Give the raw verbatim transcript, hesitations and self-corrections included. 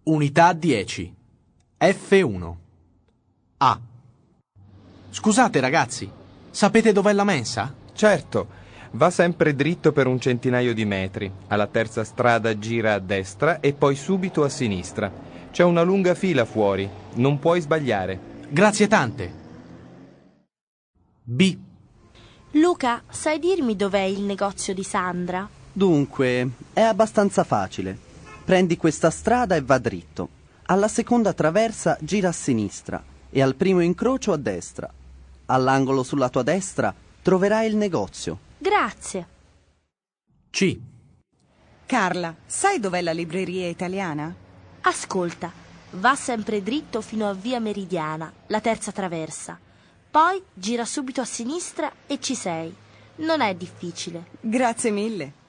Unità dieci. F uno. A. Scusate ragazzi, sapete dov'è la mensa? Certo, va sempre dritto per un centinaio di metri. Alla terza strada gira a destra e poi subito a sinistra. C'è una lunga fila fuori, non puoi sbagliare. Grazie tante. B. Luca, sai dirmi dov'è il negozio di Sandra? Dunque, è abbastanza facile. Prendi questa strada e va dritto. Alla seconda traversa gira a sinistra e al primo incrocio a destra. All'angolo sulla tua destra troverai il negozio. Grazie. C. Carla, sai dov'è la libreria italiana? Ascolta, va sempre dritto fino a via Meridiana, la terza traversa. Poi gira subito a sinistra e ci sei. Non è difficile. Grazie mille.